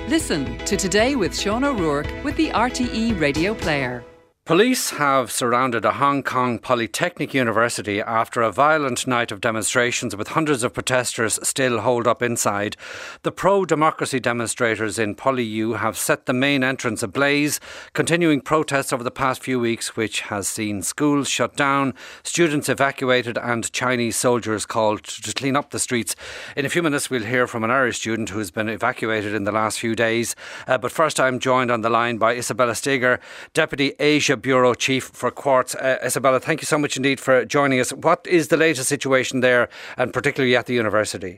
Listen to Today with Sean O'Rourke with the RTE Radio Player. Police have surrounded a Hong Kong Polytechnic University after a violent night of demonstrations with hundreds of protesters still holed up inside. The pro-democracy demonstrators in PolyU have set the main entrance ablaze, continuing protests over the past few weeks, which has seen schools shut down, students evacuated and Chinese soldiers called to clean up the streets. In a few minutes we'll hear from an Irish student who's been evacuated in the last few days. But first I'm joined on the line by Isabella Steger, Deputy Asia Bureau Chief for Quartz. Isabella, thank you so much indeed for joining us. What is the latest situation there, and particularly at the university?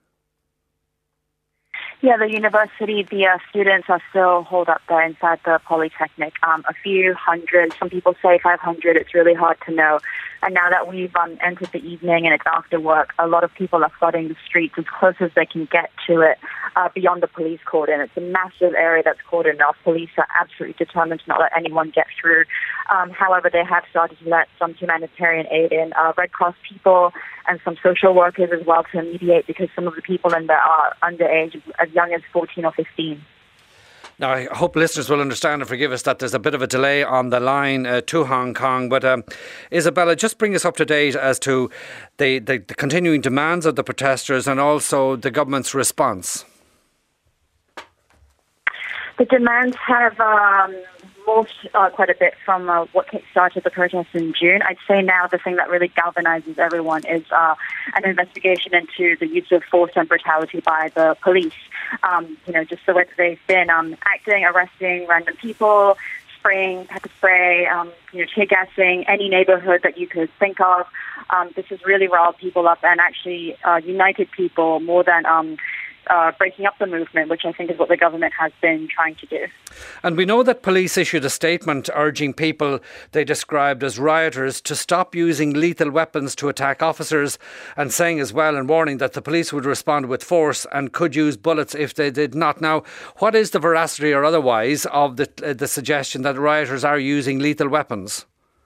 Yeah, the university, the students are still holed up there inside the Polytechnic. A few hundred, some people say 500, it's really hard to know. And now that we've entered the evening and it's after work, a lot of people are flooding the streets as close as they can get to it beyond the police cordon. It's a massive area that's cordoned off. Police are absolutely determined to not let anyone get through. However, they have started to let some humanitarian aid in, Red Cross people and some social workers as well to mediate, because some of the people in there are underage, as young as 14 or 15. Now, I hope listeners will understand and forgive us that there's a bit of a delay on the line to Hong Kong. But Isabella, just bring us up to date as to the continuing demands of the protesters and also the government's response. The demands have morphed quite a bit from what started the protests in June. I'd say now the thing that really galvanizes everyone is an investigation into the use of force and brutality by the police. Just the way that they've been acting, arresting random people, spraying pepper spray, tear gassing any neighborhood that you could think of. This has really riled people up and actually united people more than breaking up the movement, which I think is what the government has been trying to do. And we know that police issued a statement urging people they described as rioters to stop using lethal weapons to attack officers, and saying as well and warning that the police would respond with force and could use bullets if they did not. Now, what is the veracity or otherwise of the suggestion that rioters are using lethal weapons?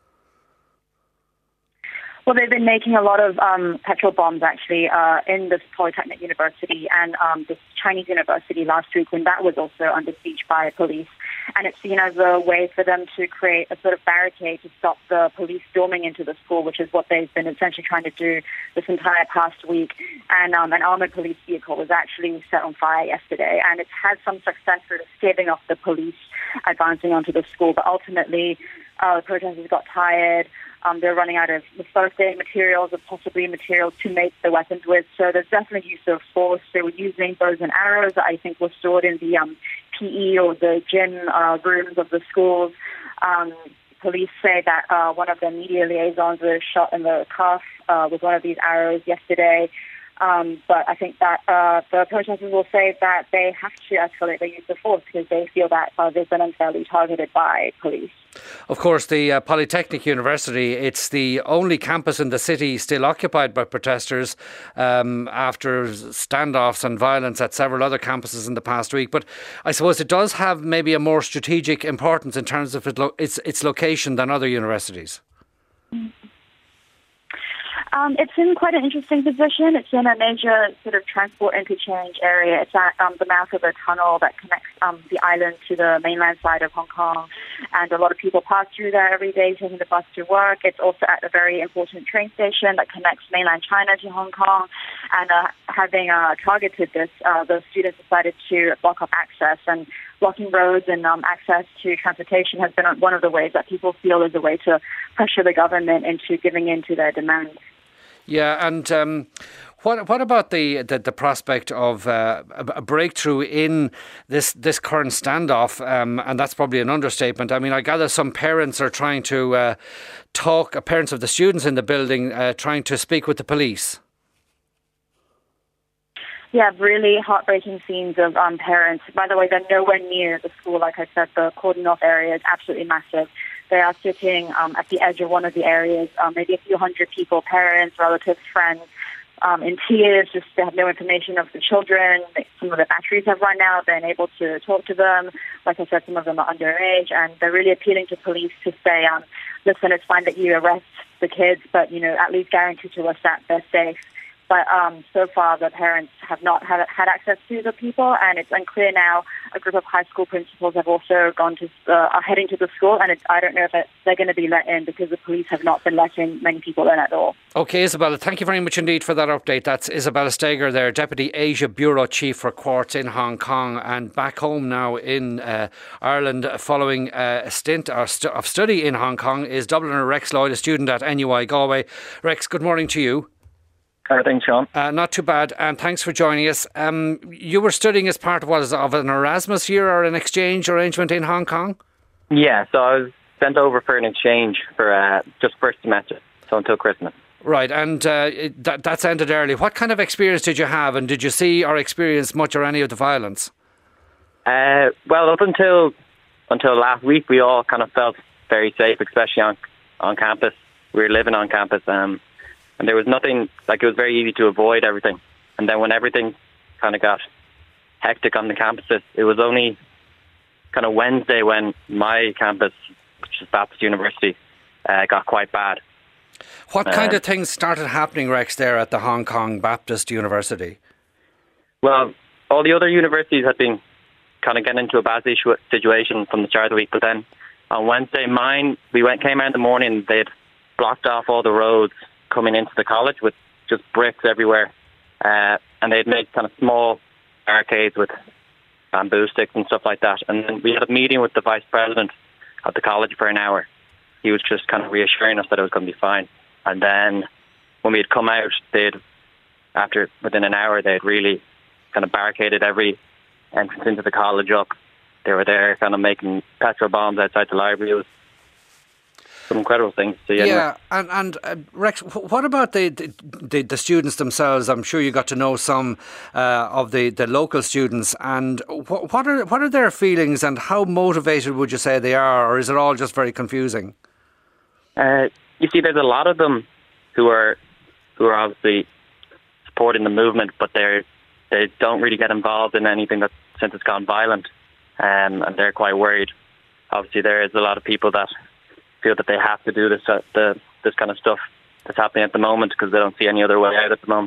Well, they've been making a lot of petrol bombs, actually, in this Polytechnic University and this Chinese university last week, when that was also under siege by police. And it's seen as a way for them to create a sort of barricade to stop the police storming into the school, which is what they've been essentially trying to do this entire past week. And an armoured police vehicle was actually set on fire yesterday, and it's had some success sort of staving off the police advancing onto the school. But ultimately, the protesters got tired. They're running out of the first aid materials or possibly materials to make the weapons with. So there's definitely use of force. They were using bows and arrows that I think were stored in the PE or the gym rooms of the schools. Police say that one of their media liaisons was shot in the cuff with one of these arrows yesterday. But I think that the protesters will say that they have to escalate their use of force because they feel that they've been unfairly targeted by police. Of course, the Polytechnic University, it's the only campus in the city still occupied by protesters after standoffs and violence at several other campuses in the past week. But I suppose it does have maybe a more strategic importance in terms of its location than other universities. It's in quite an interesting position. It's in a major sort of transport interchange area. It's at the mouth of a tunnel that connects the island to the mainland side of Hong Kong. And a lot of people pass through there every day taking the bus to work. It's also at a very important train station that connects mainland China to Hong Kong. And having targeted this, the students decided to block up access. And blocking roads and access to transportation has been one of the ways that people feel is a way to pressure the government into giving in to their demands. Yeah, and what about the prospect of a breakthrough in this current standoff? And that's probably an understatement. I mean, I gather some parents are trying to talk, parents of the students in the building, trying to speak with the police. Yeah, really heartbreaking scenes of parents. By the way, they're nowhere near the school. Like I said, the cordon off area is absolutely massive. They are sitting at the edge of one of the areas, maybe a few hundred people, parents, relatives, friends, in tears. Just they have no information of the children. Some of the batteries have run out. They're unable to talk to them. Like I said, some of them are underage, and they're really appealing to police to say, listen, it's fine that you arrest the kids, but, at least guarantee to us that they're safe. But so far, the parents have not had access to the people, and it's unclear now. A group of high school principals have also are heading to the school, and I don't know if they're going to be let in because the police have not been letting many people in at all. OK, Isabella, thank you very much indeed for that update. That's Isabella Steger there, Deputy Asia Bureau Chief for Quartz in Hong Kong, and back home now in Ireland following a stint of study in Hong Kong is Dubliner Rex Lloyd, a student at NUI Galway. Rex, good morning to you. Thanks, Sean. Not too bad, and thanks for joining us. You were studying as part of an Erasmus year or an exchange arrangement in Hong Kong? Yeah, so I was sent over for an exchange for just first semester, so until Christmas. Right, and that's ended early. What kind of experience did you have, and did you see or experience much or any of the violence? Well, up until last week, we all kind of felt very safe, especially on campus. We were living on campus, and there was nothing, it was very easy to avoid everything. And then when everything kind of got hectic on the campuses, it was only kind of Wednesday when my campus, which is Baptist University, got quite bad. What kind of things started happening, Rex, there at the Hong Kong Baptist University? Well, all the other universities had been kind of getting into a bad situation from the start of the week. But then on Wednesday, came out in the morning, they'd blocked off all the roads coming into the college with just bricks everywhere, and they'd made kind of small arcades with bamboo sticks and stuff like that. And then we had a meeting with the vice president of the college for an hour. He was just kind of reassuring us that it was going to be fine. And then when we had come out, within an hour, they'd really kind of barricaded every entrance into the college up. They were there kind of making petrol bombs outside the library. It was some incredible things to see. Yeah, anyway. and Rex, what about the students themselves? I'm sure you got to know some of the local students, and what are their feelings, and how motivated would you say they are, or is it all just very confusing? You see, there's a lot of them who are obviously supporting the movement, but they don't really get involved in anything since it's gone violent, and they're quite worried. Obviously, there is a lot of people that feel that they have to do this kind of stuff that's happening at the moment because they don't see any other way out at the moment.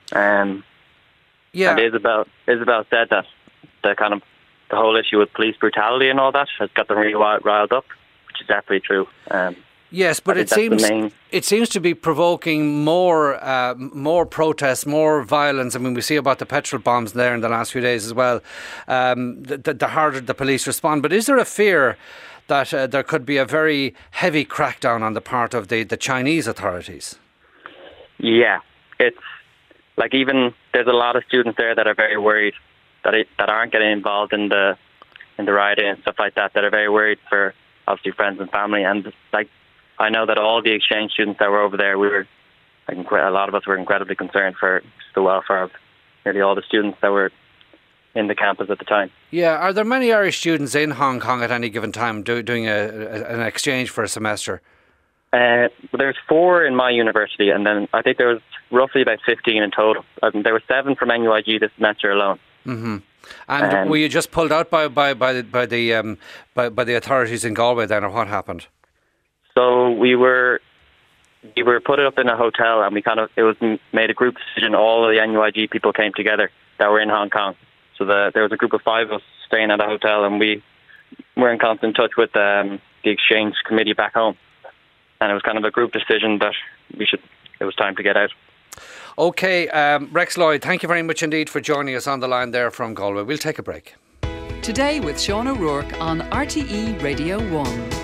Yeah. And Isabel said that the whole issue with police brutality and all that has got them really riled up, which is definitely true. Yes, but it seems to be provoking more protests, more violence. I mean, we see about the petrol bombs there in the last few days as well. The harder the police respond. But is there a fear that there could be a very heavy crackdown on the part of the Chinese authorities? Yeah, it's even there's a lot of students there that are very worried that aren't getting involved in the rioting and stuff like that. That are very worried for obviously friends and family, and I know that all the exchange students that were over there, a lot of us were incredibly concerned for the welfare of nearly all the students that were in the campus at the time. Yeah, are there many Irish students in Hong Kong at any given time doing an exchange for a semester? There's 4 in my university, and then I think there was roughly about 15 in total. There were 7 from NUIG this semester alone. Mm-hmm. And were you just pulled out by the authorities in Galway then, or what happened? So we were put up in a hotel, and it was made a group decision. All of the NUIG people came together that were in Hong Kong. So there was a group of 5 of us staying at a hotel, and we were in constant touch with the exchange committee back home. And it was kind of a group decision that it was time to get out. OK, Rex Lloyd, thank you very much indeed for joining us on the line there from Galway. We'll take a break. Today with Sean O'Rourke on RTE Radio 1.